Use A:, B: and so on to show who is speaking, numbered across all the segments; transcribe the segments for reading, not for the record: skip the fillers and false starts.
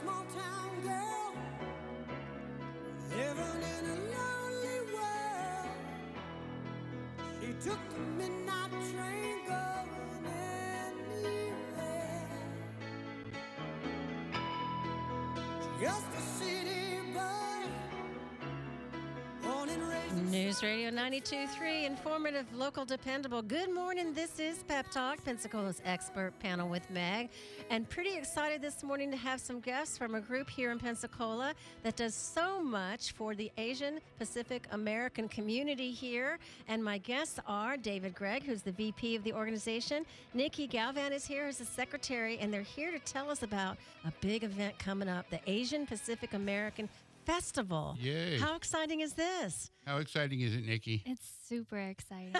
A: small town girl living in a lonely world. She took the midnight train going anywhere. Just a city boy, born and raised in
B: News Radio 92.3, informative, local, dependable. Good morning. This is Pep Talk, Pensacola's expert panel with Meg. And pretty excited this morning to have some guests from a group here in Pensacola that does so much for the Asian Pacific American community here. And my guests are David Gregg, who's the VP of the organization. Nikki Galvan is here as the secretary, and they're here to tell us about a big event coming up, the Asian Pacific American Festival.
C: Yay.
B: How exciting is this?
C: How exciting is it, Nikki?
D: It's super exciting.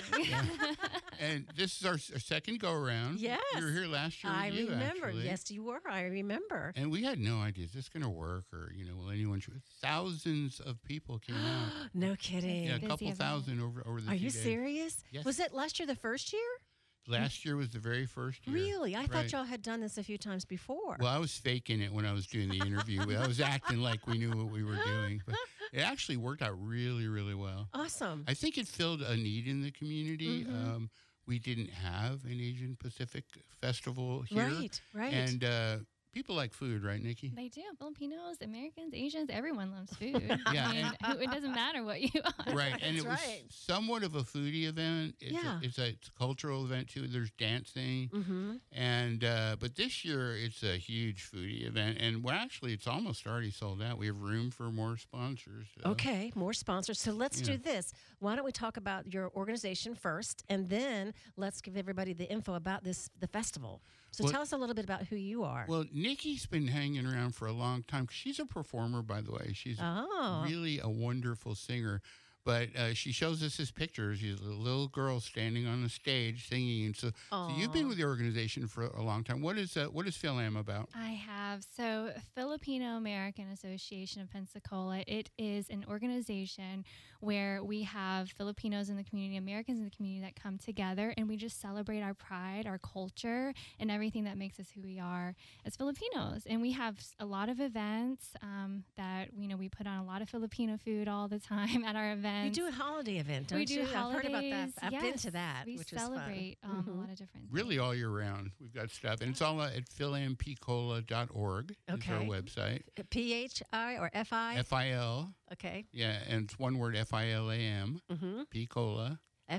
C: And this is our second go-around.
B: Yes.
C: You were here last year
B: I
C: with you,
B: remember.
C: actually.
B: Yes, you were. I remember.
C: And we had no idea, is this going to work or, will anyone... Thousands of people came out.
B: No kidding.
C: Yeah, a
D: Busy
C: couple
D: event.
C: thousand over the
B: Are
C: 2
B: you
C: days.
B: serious?
C: Yes.
B: Was it last year the first year?
C: Last year was the very first year.
B: Really? I
C: Right.
B: thought y'all had done this a few times before.
C: Well, I was faking it when I was doing the interview. I was acting like we knew what we were doing. But it actually worked out really, really well.
B: Awesome.
C: I think it filled a need in the community.
B: Mm-hmm.
C: We didn't have an Asian Pacific festival here.
B: Right.
C: And people like food, right, Nikki?
D: They do. Filipinos, Americans, Asians, everyone loves food.
C: Yeah,
D: It doesn't matter what you are.
C: Right, and it was
B: right.
C: somewhat of a foodie event. It's a cultural event too. There's dancing, and but this year it's a huge foodie event, and it's almost already sold out. We have room for more sponsors.
B: Okay, more sponsors. So let's
C: Yeah.
B: do this. Why don't we talk about your organization first, and then let's give everybody the info about the festival. So
C: Well-
B: tell us a little bit about who you are.
C: Well, Nikki's been hanging around for a long time. She's a performer, by the way. She's really a wonderful singer. But she shows us his pictures. She's a little girl standing on the stage singing. And so you've been with the organization for a long time. What is PhilAm about?
D: I have. So, Filipino American Association of Pensacola, it is an organization where we have Filipinos in the community, Americans in the community that come together, and we just celebrate our pride, our culture, and everything that makes us who we are as Filipinos. And we have a lot of events that, we put on a lot of Filipino food all the time at our events.
B: You do a holiday event, don't
D: We do
B: you? I've heard about that.
D: holidays.
B: I've been
D: Yes,
B: to that,
D: we
B: which is
D: celebrate
B: fun.
D: a lot of different
C: Really
D: things.
C: all year round. We've got stuff. And it's all at philampcola.org is our
B: Okay.
C: website.
B: PHI or FI?
C: FIL.
B: Okay.
C: Yeah, and it's one word, FILAM. P-Cola.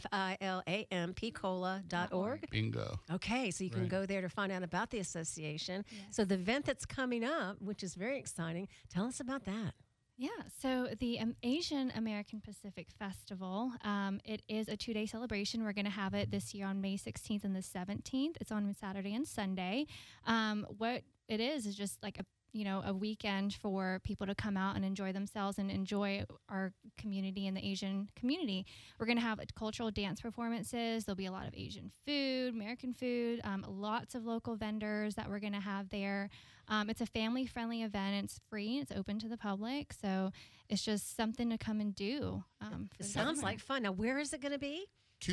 B: FILAMPcola.org.
C: Bingo.
B: Okay, so you can
C: Right.
B: go there to find out about the association.
D: Yes.
B: So the event that's coming up, which is very exciting, tell us about that.
D: Yeah, so the Asian American Pacific Festival, it is a 2-day celebration. We're going to have it this year on May 16th and the 17th. It's on Saturday and Sunday. What it is just like a weekend for people to come out and enjoy themselves and enjoy our community and the Asian community. We're going to have cultural dance performances. There'll be a lot of Asian food, American food, lots of local vendors that we're going to have there. It's a family-friendly event. It's free. It's open to the public. So it's just something to come and do.
B: It sounds like fun. Now, where is it going to be?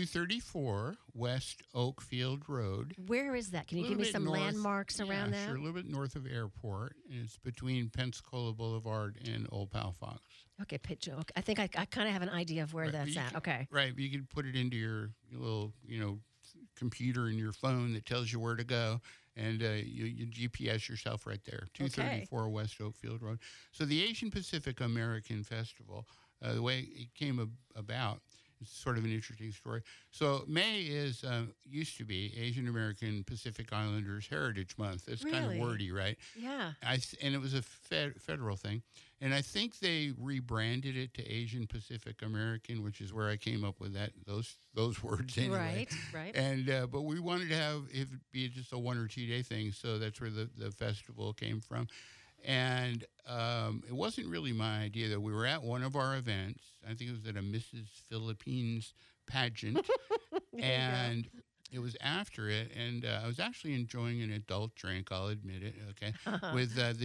C: 234 West Oakfield Road.
B: Where is that? Can you give me some landmarks around that?
C: Sure, a little bit north of Airport. And it's between Pensacola Boulevard and Old Pal Fox.
B: Okay, I think I kind of have an idea of where
C: Right,
B: that's
C: you
B: at.
C: can-
B: Okay.
C: Right, you can put it into your little, computer in your phone that tells you where to go, and you GPS yourself right there. 234 West Oakfield Road. So the Asian Pacific American Festival, the way it came about, it's sort of an interesting story. So May used to be Asian American Pacific Islanders Heritage Month. It's kind of
B: Really?
C: wordy, right?
B: Yeah.
C: And it was a federal thing. And I think they rebranded it to Asian Pacific American, which is where I came up with those words anyway.
B: Right.
C: And but we wanted to have it be just a 1 or 2 day thing, so that's where the festival came from. And it wasn't really my idea, though. We were at one of our events. I think it was at a Mrs. Philippines pageant. And it was after it. And I was actually enjoying an adult drink, I'll admit it, okay, with the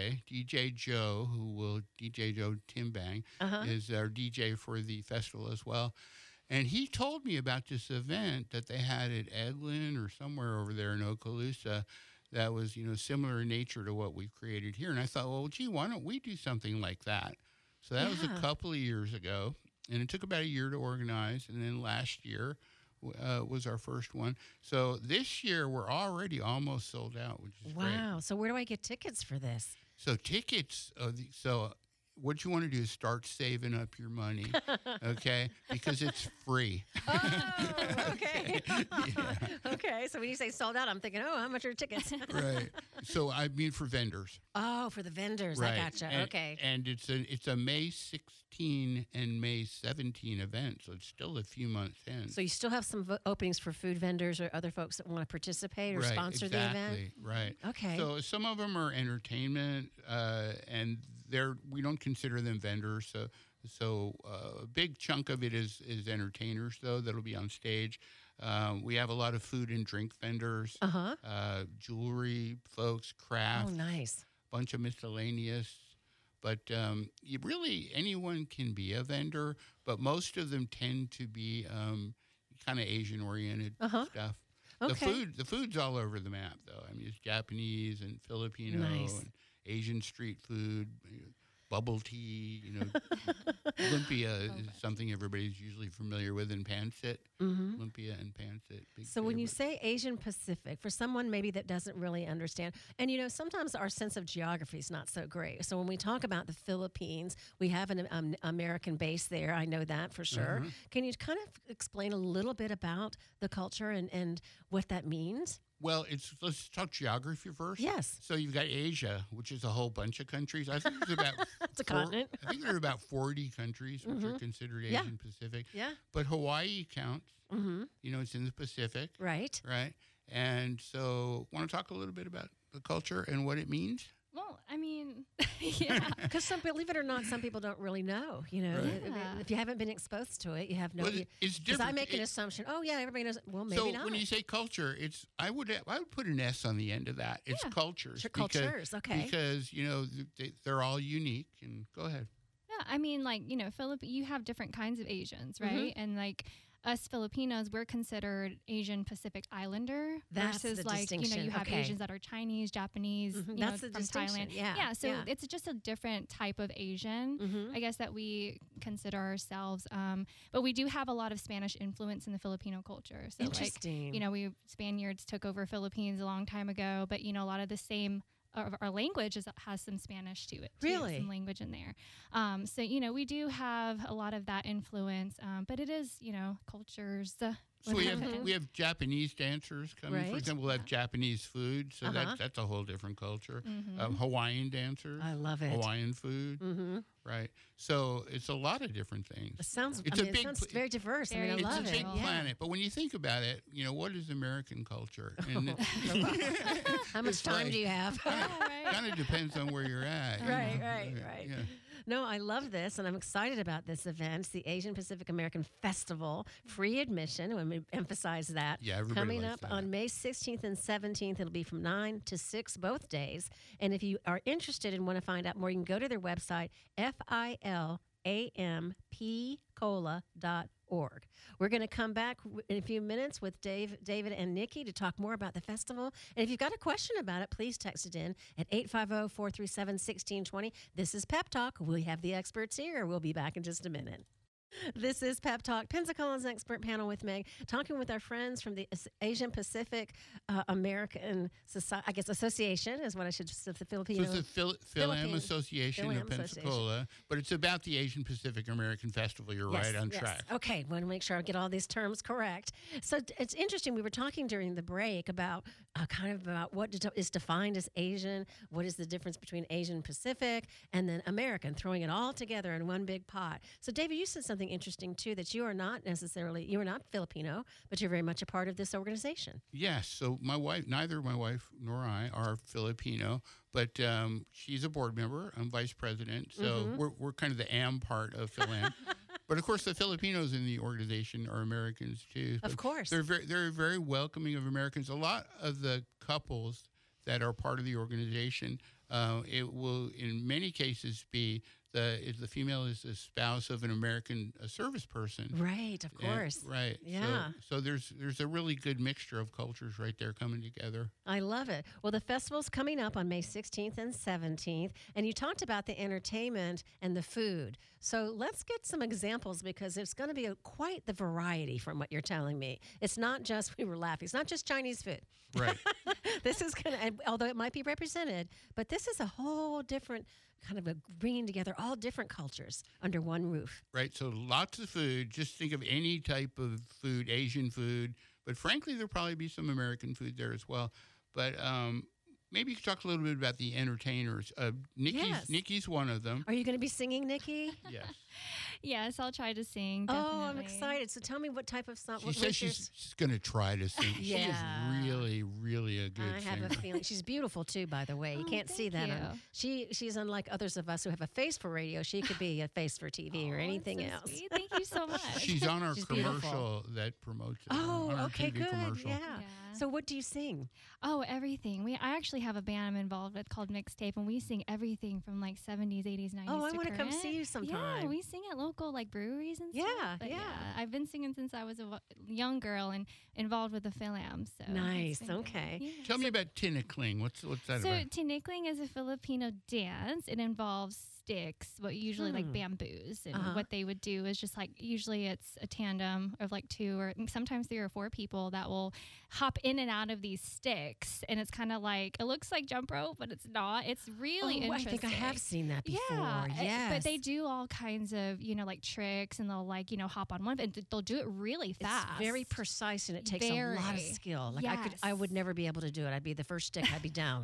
C: DJ Joe, DJ Joe Timbang, is our DJ for the festival as well. And he told me about this event that they had at Edlin or somewhere over there in Okaloosa that was, similar in nature to what we've created here. And I thought, well, gee, why don't we do something like that? So that was a
B: Yeah.
C: couple of years ago, and it took about a year to organize. And then last year was our first one. So this year we're already almost sold out, which is great.
B: Wow. So where do I get tickets for this?
C: So tickets, what you want to do is start saving up your money, okay? Because it's free.
B: Oh, okay.
C: Yeah.
B: Okay. So when you say sold out, I'm thinking, oh, how much are tickets?
C: Right. So I mean for vendors.
B: Oh, for the vendors.
C: Right.
B: I gotcha.
C: And,
B: Okay.
C: And it's a May 16 and May 17 event, so it's still a few months in.
B: So you still have some openings for food vendors or other folks that want to participate or
C: right,
B: sponsor the event?
C: exactly, right.
B: Okay.
C: So some of them are entertainment, and we don't consider them vendors. So a big chunk of it is entertainers, though, that'll be on stage. We have a lot of food and drink vendors,
B: Uh-huh.
C: jewelry folks, craft,
B: Oh, nice.
C: bunch of miscellaneous. But anyone can be a vendor, but most of them tend to be kind of Asian-oriented
B: Uh-huh.
C: stuff.
B: Okay.
C: The food's all over the map, though. I mean, it's Japanese and Filipino
B: Nice.
C: and Asian street food, bubble tea. Lumpia is something everybody's usually familiar with in Pansy.
B: Mm-hmm.
C: Lumpia and Pansy.
B: So when you say Asian Pacific, for someone maybe that doesn't really understand, and sometimes our sense of geography is not so great. So when we talk about the Philippines, we have an American base there. I know that for sure. Can you kind of explain a little bit about the culture and what that means?
C: Well, let's talk geography first.
B: Yes.
C: So you've got Asia, which is a whole bunch of countries. I think there's about
B: It's a continent.
C: I think there are about 40 countries which are considered
B: Yeah.
C: Asian Pacific.
B: Yeah.
C: But Hawaii counts.
B: Mm-hmm.
C: It's in the Pacific,
B: Right.
C: right? And so, want to talk a little bit about the culture and what it means?
D: Well, I mean, yeah.
B: Because believe it or not, some people don't really know.
C: Right.
B: If you haven't been exposed to it, you have no.
C: Well, it's
B: Because
C: different.
B: I make an assumption. Oh yeah, everybody knows. Well, maybe
C: so
B: not.
C: when you say culture, I would put an S on the end of that. It's
D: Yeah.
C: cultures.
B: Sure, cultures, okay.
C: Because they're all unique. And go ahead.
D: Yeah, I mean, you have different kinds of Asians, right? And us Filipinos, we're considered Asian Pacific Islander
B: That's
D: versus
B: the distinction.
D: you have
B: Okay.
D: Asians that are Chinese, Japanese,
B: That's the
D: from
B: distinction.
D: Thailand.
B: Yeah.
D: So
B: yeah.
D: it's just a different type of Asian,
B: Mhm.
D: I guess, that we consider ourselves. But we do have a lot of Spanish influence in the Filipino culture. So
B: Interesting.
D: Spaniards took over Philippines a long time ago, but a lot of the same our language has some Spanish to it. Too,
B: Really?
D: some language in there. So we do have a lot of that influence, but it is cultures.
C: So we have Japanese dancers coming. For
B: Right.
C: example, we'll have Japanese food. So that's a whole different culture. Hawaiian dancers.
B: I love it.
C: Hawaiian food.
B: Mm-hmm.
C: Right. So it's a lot of different things.
B: It sounds.
C: It's
B: I
C: a
B: mean,
C: big
B: it sounds
C: pl-
B: very diverse. I
D: Very
B: mean, I
C: It's
B: love
C: a
B: it.
C: big
B: Yeah.
C: planet. But when you think about it, what is American culture? And
B: How much
C: It's
B: time
C: like-
B: do you have?
C: kind of depends on where you're at.
B: Right.
C: Yeah.
B: No, I love this, and I'm excited about this event. It's the Asian Pacific American Festival, free admission. Let me emphasize that.
C: Yeah, everybody
B: Coming
C: likes
B: up
C: that.
B: on May 16th and 17th. It'll be from 9 to 6 both days. And if you are interested and want to find out more, you can go to their website, filampcola.org. We're going to come back in a few minutes with David and Nikki to talk more about the festival. And if you've got a question about it, please text it in at 850-437-1620. This is Pep Talk. We have the experts here. We'll be back in just a minute. This is Pep Talk, Pensacola's expert panel with Meg, talking with our friends from the Asian Pacific American Association is what I should say, the
C: So
B: Filipino.
C: it's the Philam
B: Philippine-
C: Association
B: Philam
C: of Pensacola, but it's about the Asian Pacific American Festival. You're right on track.
B: Okay, want to make sure I get all these terms correct. So it's interesting. We were talking during the break about about what is defined as Asian, what is the difference between Asian Pacific and then American, throwing it all together in one big pot. So David, you said something interesting too, that you are not Filipino, but you're very much a part of this organization.
C: Yes. So neither my wife nor I are Filipino, but she's a board member. I'm vice president. So we're kind of the AM part of Philam. But of course, the Filipinos in the organization are Americans too.
B: Of course.
C: They're very welcoming of Americans. A lot of the couples that are part of the organization, it will in many cases be the female is the spouse of an American service person.
B: Right, of course.
C: Right.
B: Yeah.
C: So there's a really good mixture of cultures right there coming together.
B: I love it. Well, the festival's coming up on May 16th and 17th, and you talked about the entertainment and the food. So let's get some examples because it's going to be quite the variety from what you're telling me. It's not just, we were laughing, it's not just Chinese food.
C: Right.
B: This is going to, although it might be represented, but this is a whole different kind of a bringing together all different cultures under one roof.
C: Right. So lots of food. Just think of any type of food, Asian food, but frankly, there'll probably be some American food there as well. But maybe you could talk a little bit about the entertainers. Nikki's one of them.
B: Are you going to be singing, Nikki?
C: Yes.
D: Yes, I'll try to sing. Definitely.
B: Oh, I'm excited. So tell me what type of song.
C: She says she's going to try to sing. She is
B: Yeah.
C: really, really a good
B: I
C: singer.
B: have a feeling she's beautiful too. By the way, you
D: Oh,
B: can't see
D: thank
B: that. She's unlike others of us who have a face for radio. She could be a face for TV or
D: Oh,
B: anything
D: that's so
B: else.
D: sweet. Thank you so much.
C: She's on our
B: She's beautiful.
C: commercial that promotes it.
B: Oh,
C: on our
B: okay,
C: TV
B: good.
C: commercial.
B: Yeah.
D: Yeah.
B: So what do you sing?
D: Oh, everything. I actually have a band I'm involved with called Mixtape, and we sing everything from like 70s, 80s, 90s.
B: Oh, I
D: to
B: want to come
D: current.
B: see you sometime.
D: Yeah, we sing at local like breweries and
B: Yeah,
D: stuff. But
B: yeah.
D: I've been singing since I was a young girl and involved with the Philam. So it's
B: Nice,
D: been great.
B: okay.
D: Yeah.
C: Tell me about Tinikling. What's that
D: So
C: about?
D: tinikling is a Filipino dance. It involves sticks, what usually like bamboos, and what they would do is just like usually it's a tandem of like 2 or sometimes 3 or 4 people that will hop in and out of these sticks, and it's kind of like it looks like jump rope, but it's not. It's really
B: I
D: interesting.
B: think I have seen that before.
D: Yeah,
B: Yes.
D: but they do all kinds of like tricks, and they'll like hop on one, and they'll do it really fast.
B: It's very precise and it takes a lot of
D: Very.
B: skill. Like
D: Yes.
B: I would never be able to do it. I'd be the first stick. I'd be down.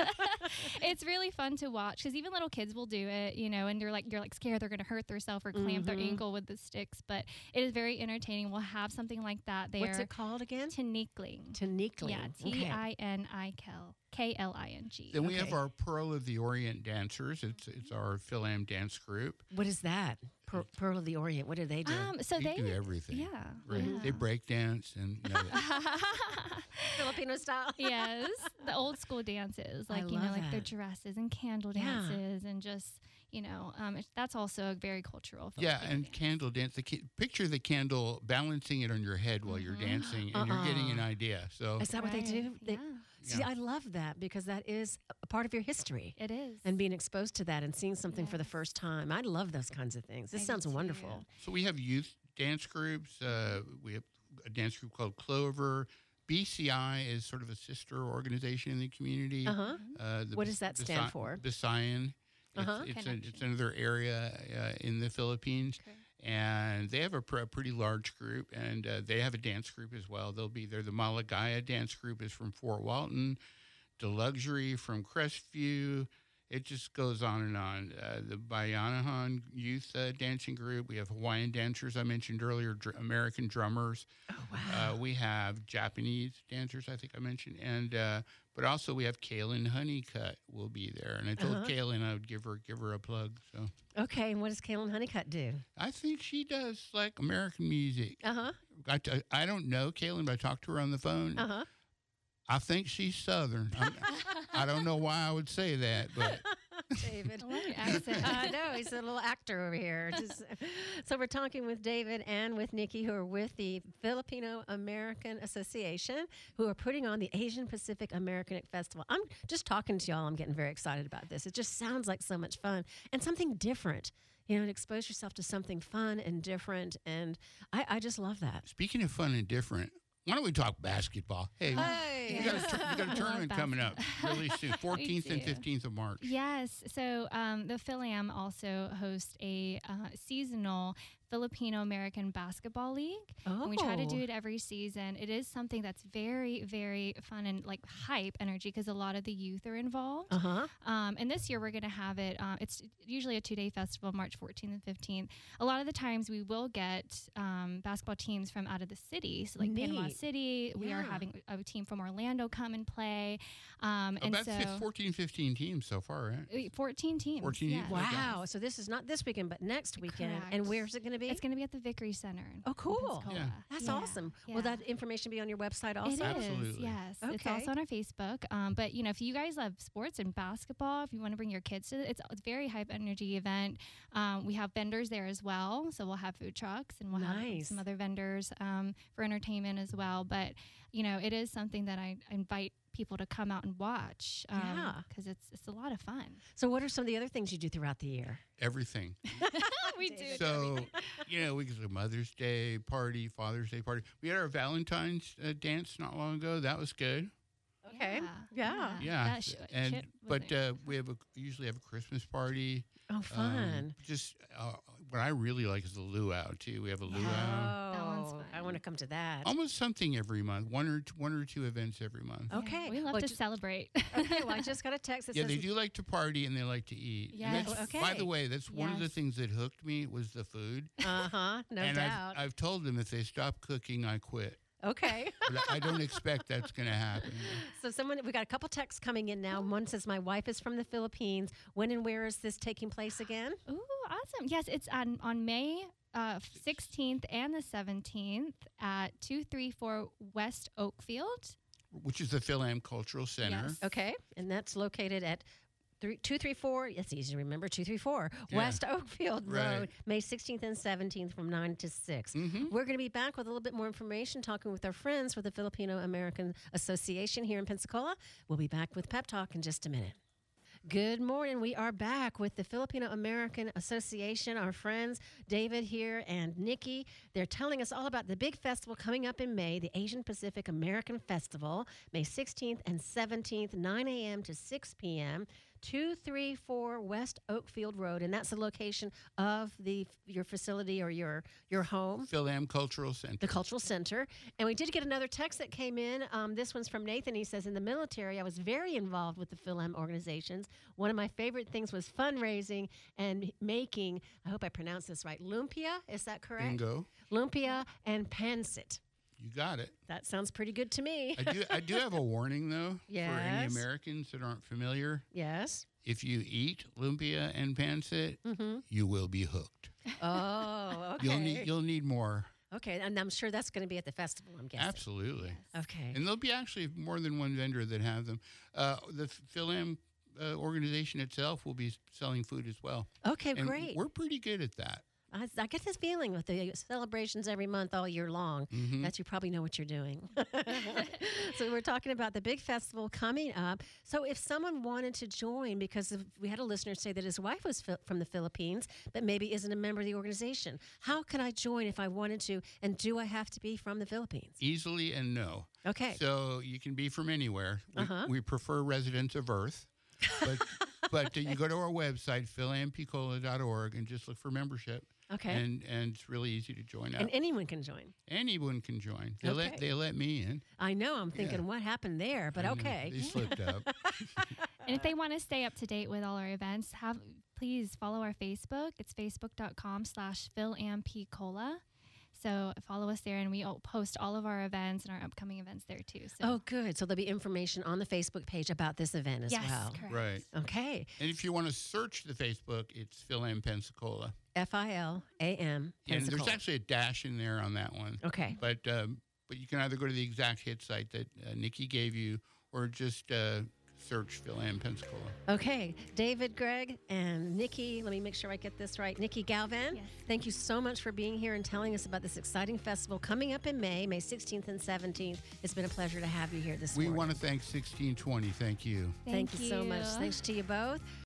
D: It's really fun to watch because even little kids will do it, and you're like scared they're going to hurt themselves or clamp their ankle with the sticks. But it is very entertaining. We'll have something like that there.
B: What's it called again?
D: Tinikling.
B: Tinikling.
D: Yeah, Tinikling.
C: Then we have
B: Okay.
C: our Pearl of the Orient dancers. It's our Philam dance group.
B: What is that? Pearl of the Orient. What do they do?
D: So
C: They do everything.
D: Yeah.
C: Right.
D: yeah.
C: They break dance and
B: Filipino style.
D: Yes, the old school dances,
B: I
D: like
B: love
D: like their
B: that.
D: dresses and candle
B: Yeah.
D: dances, and just that's also a very cultural.
C: yeah,
D: Filipino
C: and
D: dance.
C: candle dance. Picture the candle balancing it on your head while you're dancing, and you're getting an idea. So
B: Is that what they do?
D: Right,
B: See,
C: Yeah.
B: I love that because that is a part of your history.
D: It is.
B: And being exposed to that and seeing something for the
D: Yes.
B: first time. I love those kinds of things. This
D: I do
B: sounds
D: too.
B: wonderful.
C: So we have youth dance groups. We have a dance group called Clover. BCI is sort of a sister organization in the community.
B: Uh-huh.
C: The
B: What does that stand for?
C: Bisayan.
B: Uh-huh.
C: It's another area in the Philippines.
D: Okay.
C: And they have a pretty large group, and they have a dance group as well. They'll be there. The Malagaya dance group is from Fort Walton. The Luxury from Crestview. It just goes on and on. The Bayanahan Youth Dancing Group. We have Hawaiian dancers, I mentioned earlier, American drummers.
B: Oh, wow.
C: We have Japanese dancers, I think I mentioned. And but also we have Kaylin Honeycutt will be there. And I told Kaylin I would give her a plug. So
B: Okay, and what does Kaylin Honeycutt do?
C: I think she does like American music.
B: Uh-huh.
C: I don't know Kaylin, but I talked to her on the phone.
B: Uh-huh.
C: I think she's Southern. I don't know why I would say that, but
B: David.
D: I love your accent.
B: I know, he's a little actor over here. So we're talking with David and with Nikki, who are with the Filipino American Association, who are putting on the Asian Pacific American Festival. I'm just talking to y'all. I'm getting very excited about this. It just sounds like so much fun and something different. To expose yourself to something fun and different. And I just love that.
C: speaking of fun and different, why don't we talk basketball? Hey, you got a tournament coming up really soon, 14th and
D: do.
C: 15th of March.
D: Yes. So the Philam also hosts a seasonal Filipino American Basketball League. And we try to do it every season. It is something that's very, very fun and like hype energy because a lot of the youth are involved.
B: Uh-huh.
D: And this year we're going to have it. It's usually a 2-day festival, March 14th and 15th. A lot of the times we will get basketball teams from out of the city, so like Panama
B: Neat.
D: City. We are
B: Yeah.
D: having a team from Orlando come and play.
C: About
D: so
C: 14, 15 teams so far, right?
D: 14 teams.
C: 14
D: yes.
C: teams?
B: Wow. So this is not this weekend, but next weekend. And
D: Correct.
B: where's it going to be?
D: It's going to be at the Vickery Center. In
B: Oh, cool.
D: Pensacola.
C: Yeah.
B: That's
D: Yeah,
B: awesome.
D: yeah.
B: Will that information be on your website also?
D: It is,
C: Absolutely.
D: yes. It's
B: Okay.
D: also on our Facebook. But if you guys love sports and basketball, if you want to bring your kids to it, it's a very high energy event. We have vendors there as well, so we'll have food trucks and we'll have
B: Nice.
D: some other vendors for entertainment as well. But it is something that I invite people to come out and watch
B: Yeah.
D: because it's a lot of fun.
B: So what are some of the other things you do throughout the year?
C: Everything.
D: We do.
C: So, we get a Mother's Day party, Father's Day party. We had our Valentine's dance not long ago. That was good.
B: Okay. Yeah.
C: Yeah.
D: That
C: And
D: Chip was
C: but
D: there.
C: we usually have a Christmas party.
B: Oh, fun.
C: Just what I really like is the luau too. We have a luau.
D: That one's
B: Oh,
D: fun.
B: I want to come to that.
C: Almost something every month. One or two events every month.
D: Yeah,
B: Okay.
D: we love
B: Well,
D: to
B: ju-
D: celebrate.
B: Okay, well, I just got a text that
C: Yeah,
B: says
C: they do like to party and they like to eat. And
D: Yes.
C: that's-
B: Okay.
C: By the way, that's one of the
D: Yes.
C: things that hooked me was the food.
B: Uh-huh, no
C: and
B: doubt.
C: I've told them if they stop cooking, I quit.
B: Okay.
C: But I don't expect that's going to happen.
B: So we got a couple texts coming in now. One says, my wife is from the Philippines. When and where is this taking place again?
D: Ooh, awesome. Yes, it's on May 16th and the 17th at 234 West Oakfield.
C: Which is the Philam Cultural Center.
D: Yes.
B: Okay. And that's located at 234, it's easy to remember, 234
C: Yeah.
B: West Oakfield
C: Right.
B: Road, May 16th and 17th from 9 to 6.
C: Mm-hmm.
B: We're going to be back with a little bit more information, talking with our friends with the Filipino American Association here in Pensacola. We'll be back with Pep Talk in just a minute. Good morning. We are back with the Filipino American Association. Our friends David here and Nikki. They're telling us all about the big festival coming up in May, the Asian Pacific American Festival, May 16th and 17th, 9 a.m. to 6 p.m. 234 West Oakfield Road, and that's the location of your facility or your home.
C: Philam Cultural Center.
B: The Cultural Center. And we did get another text that came in. This one's from Nathan. He says, in the military, I was very involved with the Philam organizations. One of my favorite things was fundraising and making, I hope I pronounced this right, lumpia. Is that correct?
C: Bingo.
B: Lumpia and pancit.
C: You got it.
B: That sounds pretty good to me.
C: I do have a warning, though, for any
B: Yes.
C: Americans that aren't familiar.
B: Yes.
C: If you eat lumpia and pancit, you will be hooked.
B: Oh, okay.
C: You'll need more.
B: Okay, and I'm sure that's going to be at the festival, I'm guessing.
C: Absolutely.
B: Okay.
C: And there'll be actually more than one vendor that have them. The Philam organization itself will be selling food as well.
B: Okay,
C: And
B: great.
C: we're pretty good at that.
B: I get this feeling with the celebrations every month all year long that you probably know what you're doing. So we're talking about the big festival coming up. So if someone wanted to join, because we had a listener say that his wife was from the Philippines, but maybe isn't a member of the organization, how could I join if I wanted to? And do I have to be from the Philippines?
C: Easily and no.
B: Okay.
C: So you can be from anywhere.
B: Uh-huh.
C: We prefer residents of Earth. But you go to our website, philampicola.org, and just look for membership.
B: Okay.
C: And it's really easy to join up.
B: And anyone can join.
C: Anyone can join.
B: Okay.
C: They let me in.
B: I know. I'm thinking, what happened there? But
C: I know.
B: okay.
C: They slipped up.
D: And if they want to stay up to date with all our events, please follow our Facebook. It's facebook.com/philampicola. So follow us there, and we post all of our events and our upcoming events there too. So
B: Oh, good. So there'll be information on the Facebook page about this event as
D: yes,
B: well.
D: correct.
C: Right.
B: Okay.
C: And if you want to search the Facebook, it's Philam Pensacola.
B: FILAM.
C: And there's
B: Pensacola.
C: actually a dash in there on that one.
B: Okay.
C: But you can either go to the exact hit site that Nikki gave you or just search Philam Pensacola.
B: Okay. David, Greg, and Nikki, let me make sure I get this right. Nikki Galvan,
D: Yes.
B: thank you so much for being here and telling us about this exciting festival coming up in May 16th and 17th. It's been a pleasure to have you here this
C: We
B: morning.
C: want to thank 1620. Thank you.
B: Thank you so much. Thanks to you both.